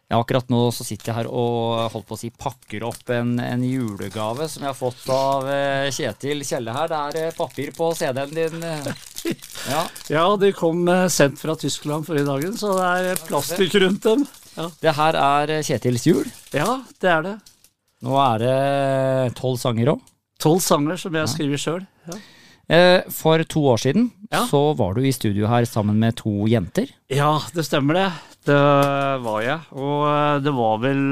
Ja, akkurat nå så sitter jeg her og holdt på å si pakker opp en julegave som jeg har fått av Kjetil Kjelle her. Det papir på CD-en din. Ja, de kom sendt fra Tyskland forrige dagen, så det plastikk rundt dem. Ja. Det her Kjetils jul. Ja, det det. Nå det 12 sanger også. 12 sanger som jeg skriver selv. Ja. For 2 år siden så var du i studio her sammen med 2 jenter. Ja, det stemmer det. Det var jeg. Og det var vel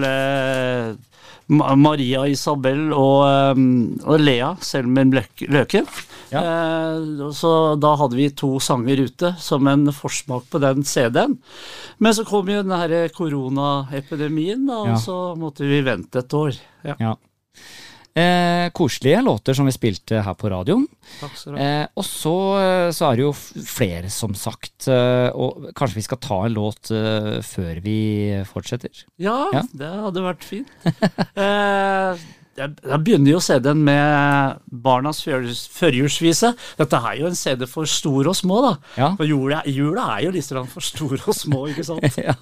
Maria Isabel og Lea Selmen Løken. Ja. Så da hadde vi 2 sanger ute som en forsmak på den CD-en. Men så kom jo den her koronaepidemien, og så måtte vi vente et år. Ja. Koselige låter som vi spilte her på radioen. Takk skal du ha. Og så det jo flere som sagt, og kanskje vi skal ta en låt før vi fortsetter? Ja, det hadde vært fint. Jeg begynner jo å se den med Barnas førjulsvise. Dette jo en CD for store og små da. Ja. For jula jo litt for store og små, ikke sant? Ja.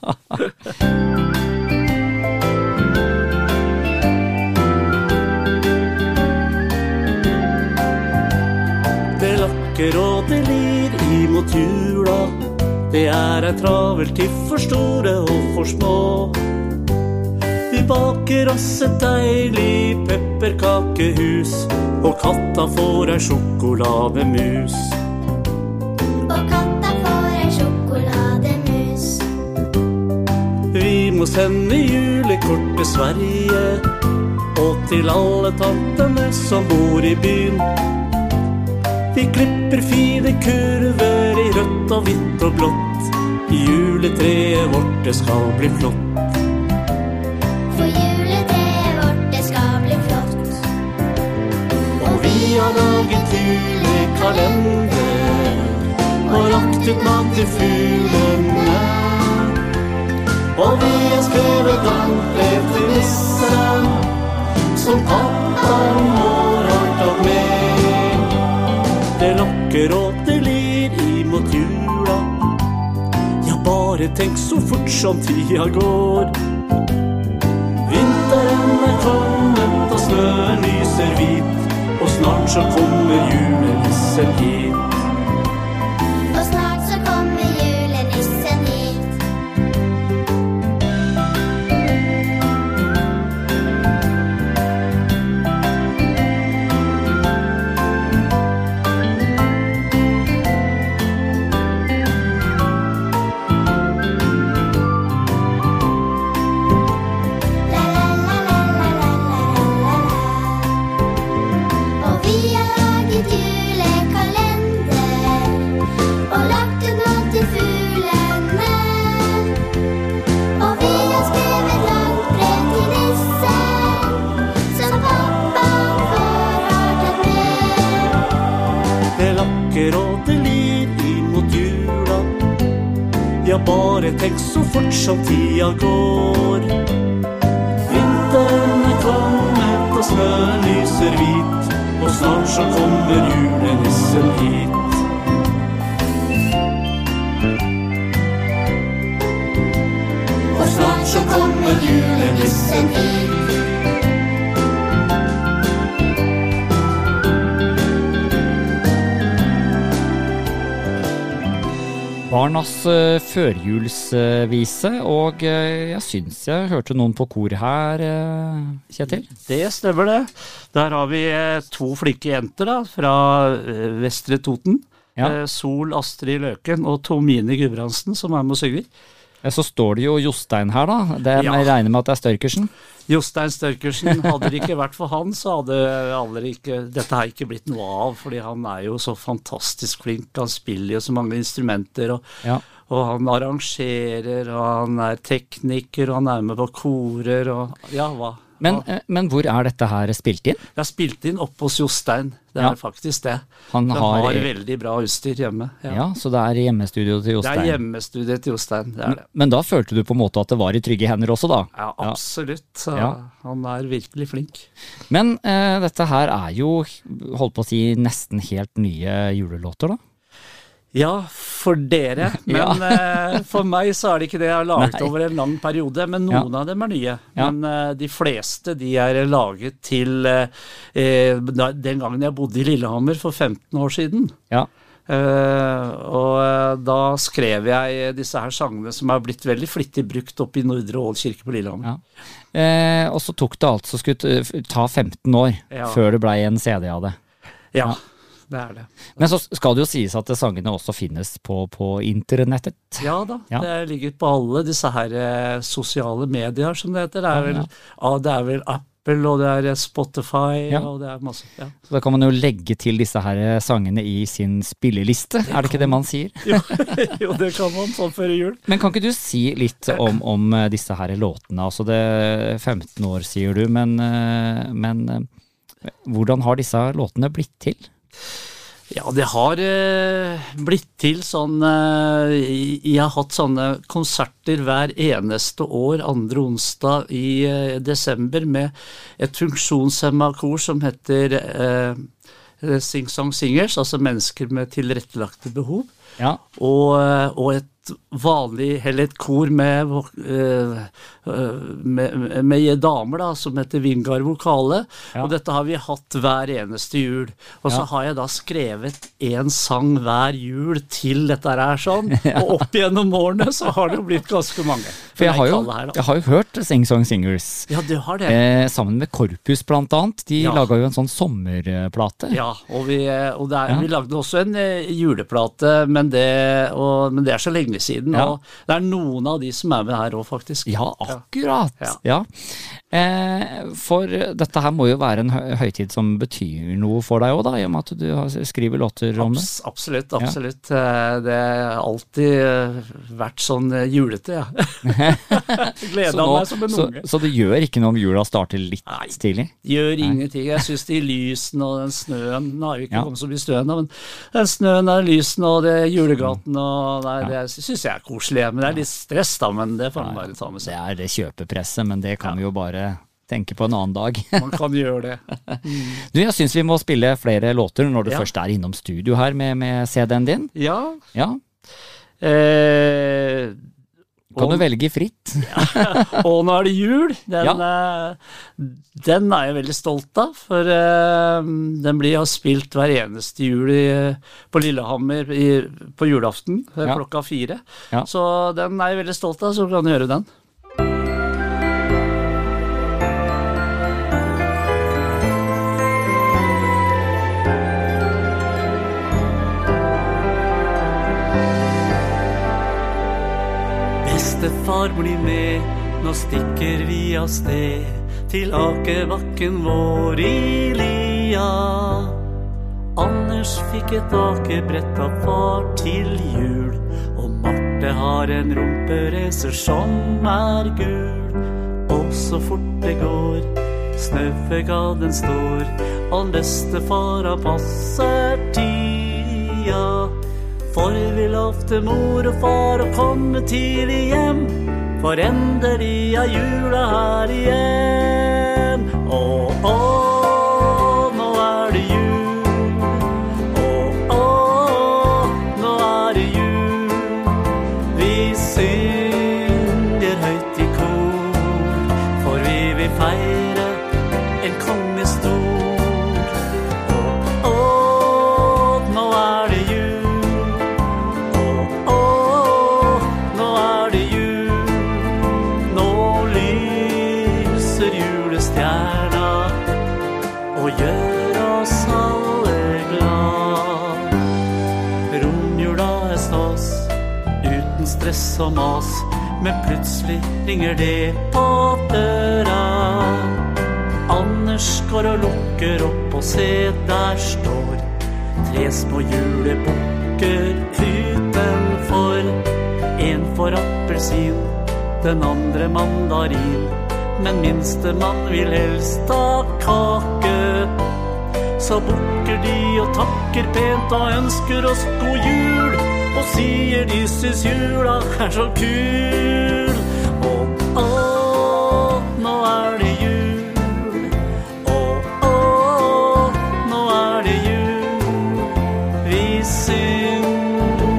Det lakker og det lir imot jula. Det en travel til for store og for små. Vi baker oss et deilig pepperkakehus, og katta får en sjokolademus. Og katta får en sjokolademus. Vi må sende julekort til Sverige, og til alle tantene som bor i byen. Vi klipper fine kurver i rødt og hvitt og blått. Juletreet vårt det skal bli flott. For juletreet vårt det skal bli flott. Og vi har laget julekalender og lagt ut mat til fuglene. Og vi har skrevet dankbrev til nissen, som pappaen vår har tatt med. Det lakker og det lir imot jula. Ja, bare tenk så fort som tida går. Vinteren kommet og snøen lyser hvit, og snart så kommer julenissen hit. Og snart så kommer julenissen hit. Bare tenk så fort som tida går. Vinteren kommet og snøen lyser hvit, og snart så kommer julenissen hit. Og snart så kommer julenissen hit. Barnas førjulsvise, og jeg synes jeg hørte noen på kor her, Kjetil. Det stemmer det. Der har vi 2 flinke jenter da, fra Vestre Toten. Ja. Sol Astrid Løken og Tomine Gudbrandsen som med og synger. Så står det jo Jostein her da. Jeg regner med at det Størkersen. Jostein Størkersen, hadde det ikke vært for han, så hadde dette ikke blitt noe av, fordi han jo så fantastisk flink. Han spiller jo så mange instrumenter, og han arrangerer, og han tekniker, og han med på korer, og hva? Men hvor dette her spilt inn? Det spilt inn oppe hos Jostein, det faktisk det. Han har veldig bra utstyr hjemme. Ja, så det hjemmestudio til Jostein? Det hjemmestudio til Jostein, det det. Men da følte du på en måte at det var i trygge hender også da? Ja, absolutt. Han virkelig flink. Men dette her jo, holdt på å si, nesten helt nye julelåter da? Ja, for dere, men for meg så det ikke det jeg har laget Nei. over en lang periode, men noen av dem nye. Ja. Men de fleste, de laget til den gangen jeg bodde i Lillehammer for 15 år siden. Ja. Og da skrev jeg disse her sangene som har blitt veldig flittig brukt opp i Nordre Ål kirke på Lillehammer. Ja. Og så tok det altså skulle ta 15 år før det ble en CD av det. Ja, det det. Men så skal det jo sies at sangene også finnes på internettet. Ja da, det ligger på alle disse her sosiale medier som det heter. Det er vel Apple, og det Spotify, og det masse. Ja. Så da kan man jo legge til disse her sangene i sin spilleliste, det ikke det man sier? Jo, det kan man sånn før jul. Men kan ikke du si litt om disse her låtene? Altså det 15 år sier du, men hvordan har disse låtene blitt til? Ja, det har blitt til sånn, jeg har hatt sånne konserter hver eneste år, andre onsdag i desember, med et funksjonshemmet kor som heter Sing Song Singers, altså mennesker med tilrettelagte behov, og et vanlig, eller et kor med damer da, som heter Vingar Vokale, og dette har vi hatt hver eneste jul, og så har jeg da skrevet en sang hver jul til dette her sånn, og opp gjennom årene så har det jo blitt ganske mange. For jeg har jo hørt Sing Song Singers. Ja, du har det. Sammen med Korpus blant annet, de laget jo en sånn sommerplate. Ja, og vi lagde også en juleplate, men det så lenge siden, og det noen av de som med her også, faktisk. Ja, akkurat. Ja. For dette her må jo være en høytid som betyr noe for deg også, da, i og med at du skriver låter om det. Absolutt. Det har alltid vært sånn julete, Gleder meg som en unge. Så det gjør ikke noe om jula starter litt tidlig? Gjør ingenting. Jeg synes de lysene og den snøen, nå har vi ikke kommet så mye snøen, men den snøen og lysene og det julegaten, og det synes jeg koselig, men det litt stress da, men det får man bare ta med seg. Det det kjøpepresset, men det kan vi jo bare tenke på en annen dag. Man kan gjøre det. Du, jeg synes vi må spille flere låter når du først innom studio her med CD-en din. Ja. Kan du velge fritt? Og nå det jul. Den jeg veldig stolt av, for den blir spilt hver eneste jul på Lillehammer på julaften klokka 4. Så den jeg veldig stolt av, så kan du gjøre den. Bestefar blir med, nå stikker vi av sted til akebakken vår i Lia. Anders fikk et akebrett av far til jul, og Marte har en rumperacer som gul. Og så fort det går, snøføgaden står, og bestefar har passer tida. For vi lovte mor og far å komme tidlig hjem, for endelig jula her igjen. Nå det jul. Nå det jul. Vi synger høyt i kor, for vi vil feire en kongestor. Nå det jul. Gjør oss alle glad. Romjula stas, uten stress og mas, men plutselig ringer det på døra. Anders går og lukker opp, og se der står 3 små julebukker utenfor. En for appelsin, den andre mandarin, men minste mann vil helst ha kake. Så bukker de og takker pent og ønsker oss god jul, og sier de synes jula så kul. Nå det jul. Nå det jul. Vi synger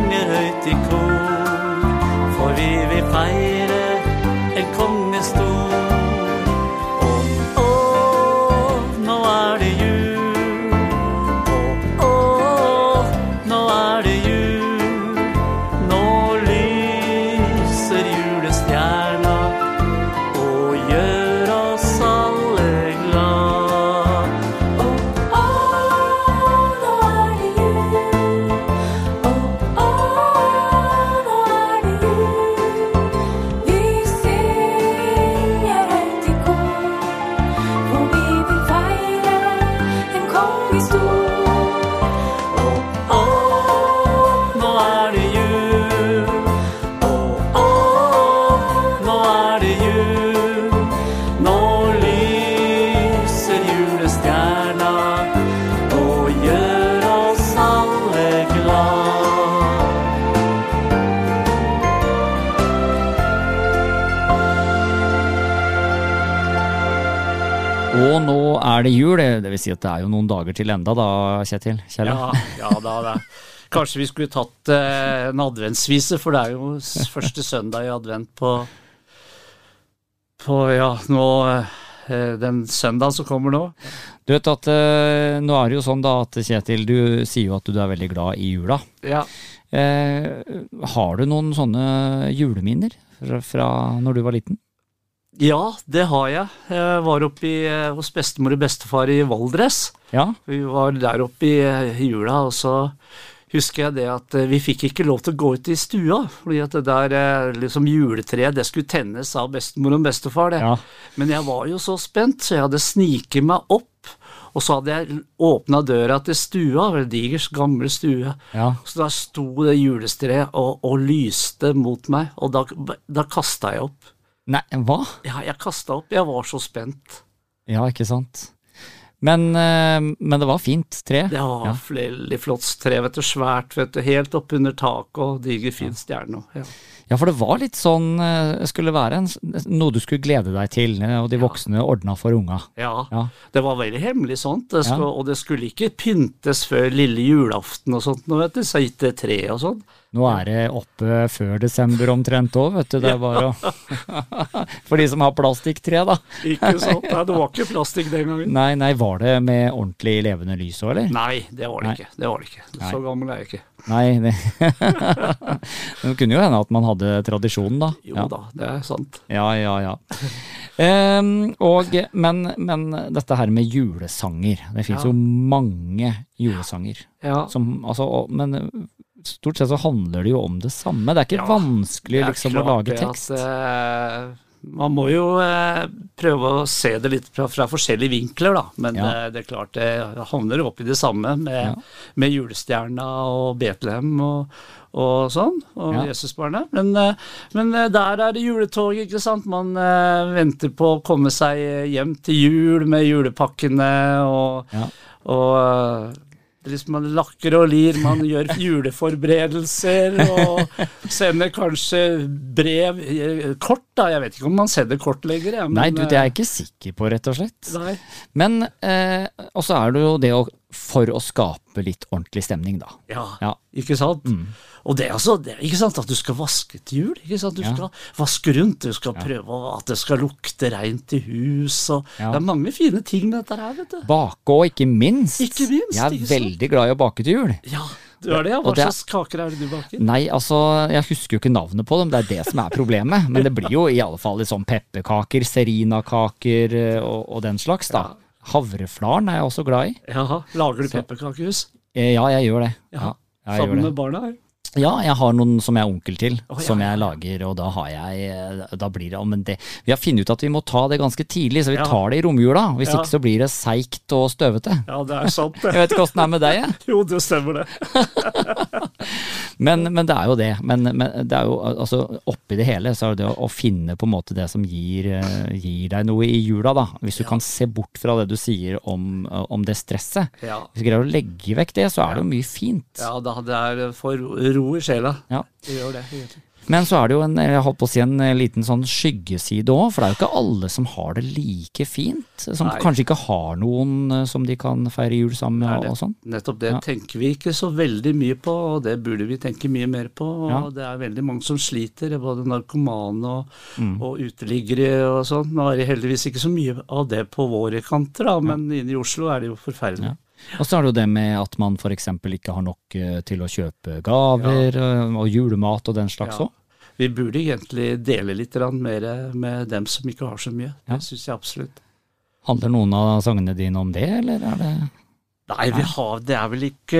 Og nå det jul, det vil si at det jo noen dager til enda da, Kjetil? Kjell? Ja, da. Kanskje vi skulle tatt en adventsvise, for det jo første søndag i advent på nå, den søndagen som kommer nå. Du vet at nå det jo sånn da at Kjetil, du sier jo at du veldig glad i jula. Ja. Har du noen sånne juleminner fra når du var liten? Ja, det har jeg. Jeg var oppe hos bestemor og bestefar i Valdres. Ja. Vi var der oppe i jula, og så husker jeg det at vi fikk ikke lov til å gå ut i stua, fordi at det der liksom juletreet, det skulle tennes av bestemor og bestefar, det. Ja. Men jeg var jo så spent, så jeg hadde sniket meg opp, og så hadde jeg åpnet døra til stua, en digers gamle stue. Ja. Så da sto det julestreet og lyste mot meg, og da kastet jeg opp. Nei, hva? Ja, jeg kastet opp. Jeg var så spent. Ja, ikke sant. Men det var fint tre. Det var veldig flott tre, vet du, svært, vet du, helt opp under taket og diger fin stjerne. Ja, for det var litt sånn, skulle være noe du skulle glede deg til, og de voksne ordnet for unga. Ja, det var veldig hemmelig sånt, og det skulle ikke pyntes før lille julaften og sånt, nå vet du, så gitt det tre og sånn. Nå det oppe før desember omtrent også, vet du, det bare å... For de som har plastikktre, da. Ikke sant, det var ikke plastikk den gangen. Nei, var det med ordentlig levende lys også, eller? Nei, det var det ikke. Så gammel jeg ikke. Nei, det kunne jo hende at man hadde tradisjonen da. Jo da, det sant. Ja. Men dette her med julesanger, det finnes jo mange julesanger. Ja. Men stort sett så handler det jo om det samme. Det ikke vanskelig liksom å lage tekst. Man må jo prøve å se det litt fra forskjellige vinkler da, men det klart det handler opp i det samme med julestjerna og Betlehem og sånn, og Jesusbarnet. Men der det juletog, ikke sant? Man venter på å komme seg hjem til jul med julepakkene og man lakker og lir, man gjør juleforberedelser og sender kanskje brev, kort da, jeg vet ikke om man sender kort lenger. Nei, det jeg ikke sikker på rett og slett. Nei. Men, og så det jo det for å skape litt ordentlig stemning da. Ja. Ikke sant? Og det ikke sant at du skal vaske til jul, ikke sant? Du skal vaske rundt, du skal prøve at det skal lukte rent i hus, og det mange fine ting med dette her, vet du. Bake og ikke minst. Ikke minst, jeg veldig glad i å bake til jul. Ja, du det, ja. Hva slags kaker det du baker? Nei, altså, jeg husker jo ikke navnet på dem, det det som problemet, men det blir jo i alle fall litt sånn pepperkaker, serinakaker og den slags da. Havreflaren jeg også glad i. Ja, lager du pepperkakehus? Ja, jeg gjør det. Sammen med barna her? Ja, jeg har noen som jeg onkel til, som jeg lager, og da blir det, men vi har funnet ut at vi må ta det ganske tidlig, så vi tar det i romjula, hvis ikke så blir det seikt og støvete. Ja, det sant. Jeg vet ikke hvordan det med deg, jeg. Jo, det stemmer det. men det jo det, men det jo, altså, oppi det hele, så det det å finne på en måte det som gir deg noe i jula da, hvis du kan se bort fra det du sier om det stresset. Hvis du greier å legge vekk det, så det jo mye fint. Ja, det for ro i sjela. Ja. Det gjør det, egentlig. Men så det jo jeg holdt på å si en liten sånn skyggeside også, for det jo ikke alle som har det like fint, som kanskje ikke har noen som de kan feire jul sammen med og sånn. Nettopp det tenker vi ikke så veldig mye på, og det burde vi tenke mye mer på, og det veldig mange som sliter, både narkomane og uteliggere og sånn. Nå det heldigvis ikke så mye av det på våre kanter, da, men inne i Oslo det jo forferdelig. Ja. Og så det jo det med at man for eksempel ikke har nok til å kjøpe gaver og julemat og den slags også. Vi burde egentlig dele litt mer med dem som ikke har så mye. Det synes jeg absolutt. Handler noen av sangene dine om det, eller det... Nei, det vel ikke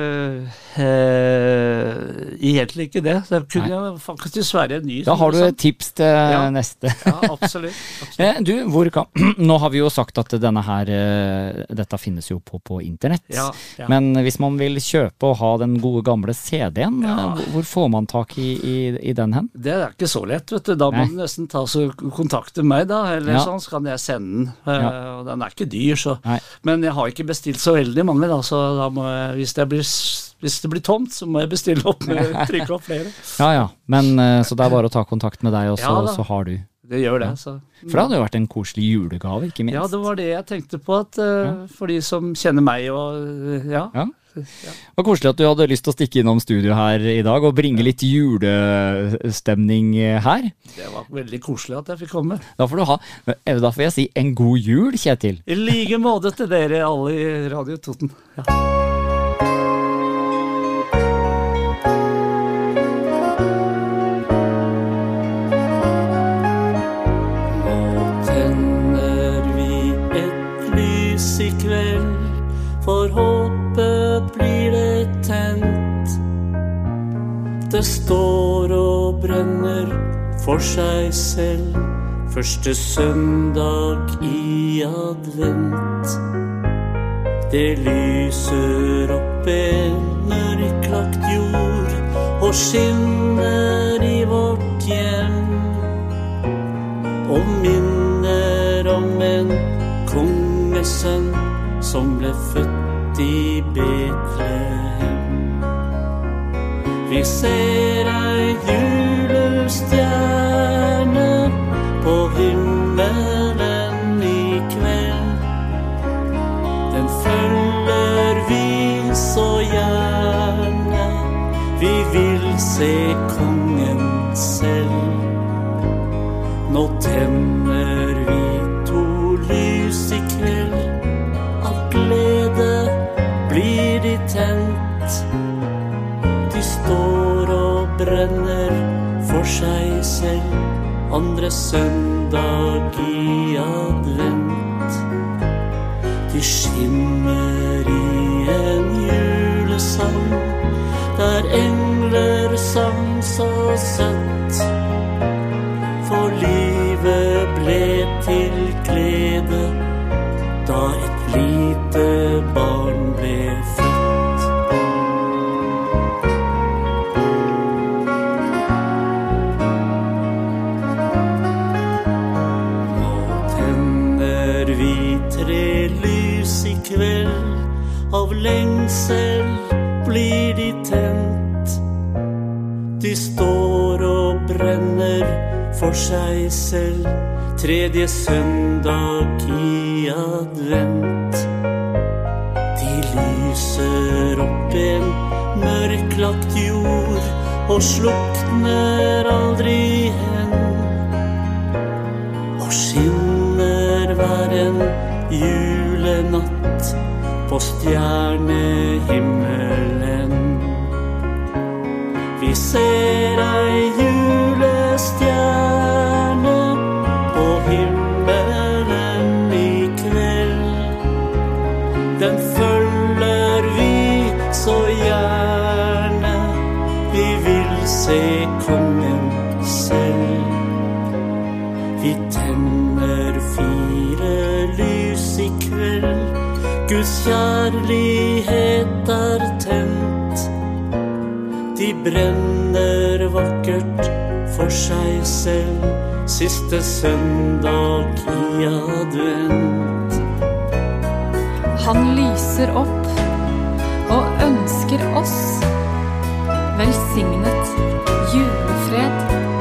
egentlig ikke det. Det kunne faktisk dessverre en ny. Da har du et tips til neste. Ja, absolutt. Du, nå har vi jo sagt at dette finnes jo på internett. Ja. Men hvis man vil kjøpe og ha den gode gamle CD-en, hvor får man tak i den hen? Det ikke så lett, vet du. Da må du nesten ta så kontakte meg da, eller sånn, så kan jeg sende den. Og den ikke dyr, så. Men jeg har ikke bestilt så veldig mange da, så da må jeg, hvis det blir tomt, så må jeg bestille opp trykke opp flere. Ja, men så det bare å ta kontakt med deg, og så har du. Det gjør det. Så. For det hadde jo vært en koselig julegave, ikke minst. Ja, det var det jeg tenkte på, at for de som kjenner meg og ja. Det var koselig at du hadde lyst til å stikke innom studio her i dag og bringe litt julestemning her. Det var veldig koselig at jeg fikk komme. Da får jeg si en god jul, Kjetil. I like måte til dere alle i Radio Toten. Ja. I kveld, for håpet blir det tent. Det står og brenner for seg selv, første søndag i advent. Det lyser opp en mørklagt jord og skinner i vårt hjem, og minner om en kongesønn som ble født i Betlehem. Vi ser ei julestjerne på himmelen i kveld. Den følger vi så gjerne, vi vil se kongen selv. Nå tenner vi lys i kveld, av glede blir de tent. De står og brenner for seg selv, andre søndag i advent. De skinner i en julesang, der engler sang så søtt. For livet ble til glede da et lite barn ble født. Nå tenner vi 3 lys i kveld, av lengsel blir de tent. De står og brenner for seg selv, 3. søndag i advent. De lyser opp en mørklagt jord og slukner aldri hen, og skinner hver en julenatt på stjernehimmelen. Vi ser ei julestjerne på himmelen i kveld. Den følger vi så gjerne, vi vil se kongen selv. Vi tenner 4 lys i kveld, Guds kjærlighet er tent. De brenner vakkert for seg selv, siste søndag i advent. Han lyser opp og ønsker oss velsignet julefred,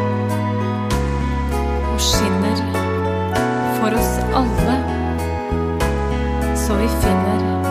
og skinner for oss alle, så vi finner